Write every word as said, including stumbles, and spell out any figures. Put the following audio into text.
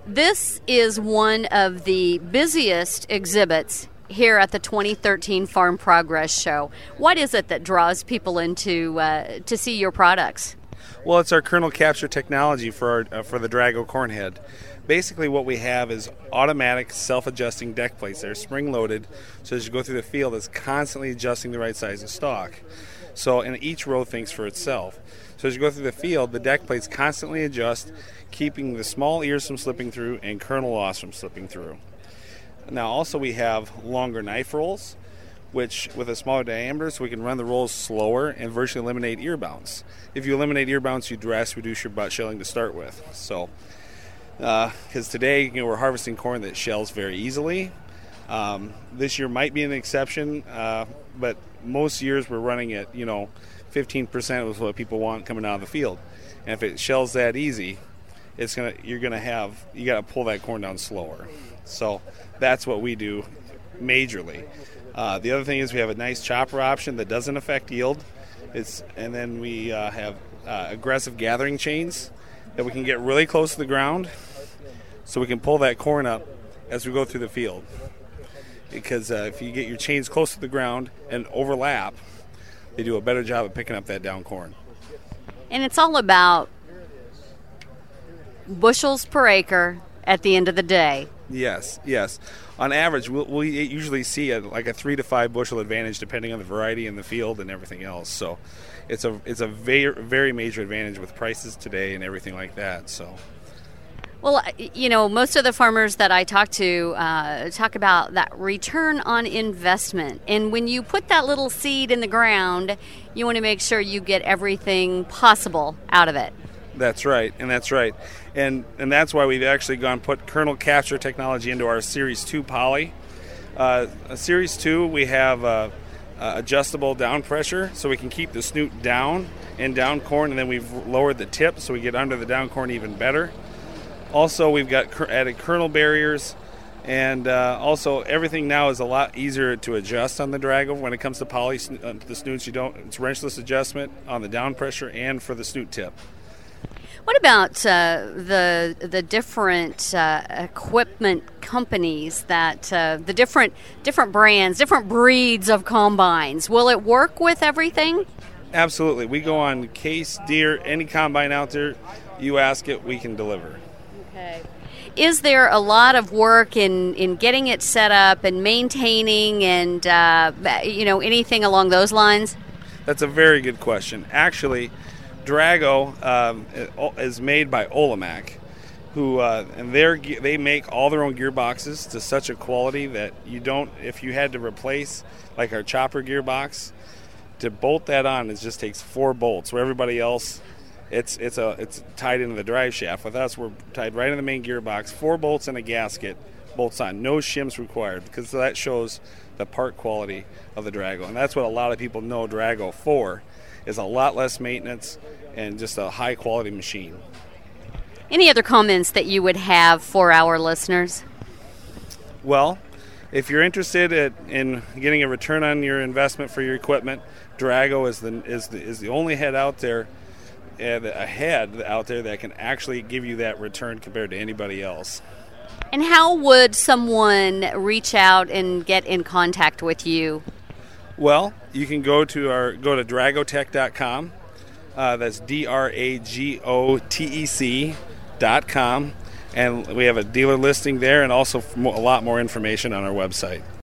This is one of the busiest exhibits here at the twenty thirteen Farm Progress Show. What is it that draws people into uh, to see your products? Well, it's our kernel capture technology for our, uh, for the Drago corn head. Basically what we have is automatic self-adjusting deck plates that are spring-loaded, so as you go through the field it's constantly adjusting the right size of stalk. So, and each row thinks for itself. So as you go through the field, the deck plates constantly adjust, keeping the small ears from slipping through and kernel loss from slipping through. Now also we have longer knife rolls, which with a smaller diameter, so we can run the rolls slower and virtually eliminate ear bounce. If you eliminate ear bounce, you drastically reduce your butt shelling to start with. So, because uh, today you know, we're harvesting corn that shells very easily. Um, this year might be an exception, uh, but most years we're running at you know fifteen percent was what people want coming out of the field. And if it shells that easy, it's gonna you're gonna have you got to pull that corn down slower. So that's what we do majorly. Uh, the other thing is we have a nice chopper option that doesn't affect yield. It's and then we uh, have uh, aggressive gathering chains that we can get really close to the ground, so we can pull that corn up as we go through the field. Because uh, if you get your chains close to the ground and overlap, they do a better job of picking up that down corn. And it's all about bushels per acre at the end of the day. Yes, yes. On average, we'll, we usually see a, like a three to five bushel advantage depending on the variety in the field and everything else. So it's a it's a very, very major advantage with prices today and everything like that. So. Well, you know, most of the farmers that I talk to uh, talk about that return on investment. And when you put that little seed in the ground, you want to make sure you get everything possible out of it. That's right, and that's right. And and that's why we've actually gone put kernel capture technology into our Series two poly. Uh, Series two, we have uh, uh, adjustable down pressure, so we can keep the snoot down and down corn, and then we've lowered the tip so we get under the down corn even better. Also, we've got added kernel barriers, and uh, also everything now is a lot easier to adjust on the Drago. When it comes to poly, uh, the snoots, you don't it's wrenchless adjustment on the down pressure and for the snoot tip. What about uh, the the different uh, equipment companies that uh, the different different brands, different breeds of combines? Will it work with everything? Absolutely. We go on Case, Deere, any combine out there. You ask it, we can deliver. Okay. Is there a lot of work in, in getting it set up and maintaining and uh, you know anything along those lines? That's a very good question. Actually, Drago um, is made by Olemac, who uh, and they they make all their own gearboxes to such a quality that you don't. If you had to replace like our chopper gearbox, to bolt that on, it just takes four bolts. Where everybody else, it's it's a it's tied into the drive shaft. With us, we're tied right in the main gearbox. Four bolts and a gasket, bolts on. No shims required, because that shows the part quality of the Drago, and that's what a lot of people know Drago for. Is a lot less maintenance and just a high-quality machine. Any other comments that you would have for our listeners? Well, if you're interested at, in getting a return on your investment for your equipment, Drago is the is the, is the only head out there, uh, a head out there that can actually give you that return compared to anybody else. And how would someone reach out and get in contact with you? Well, you can go to our go to dragotech dot com. Uh, that's D R A G O T E C dot com, and we have a dealer listing there, and also a lot more information on our website.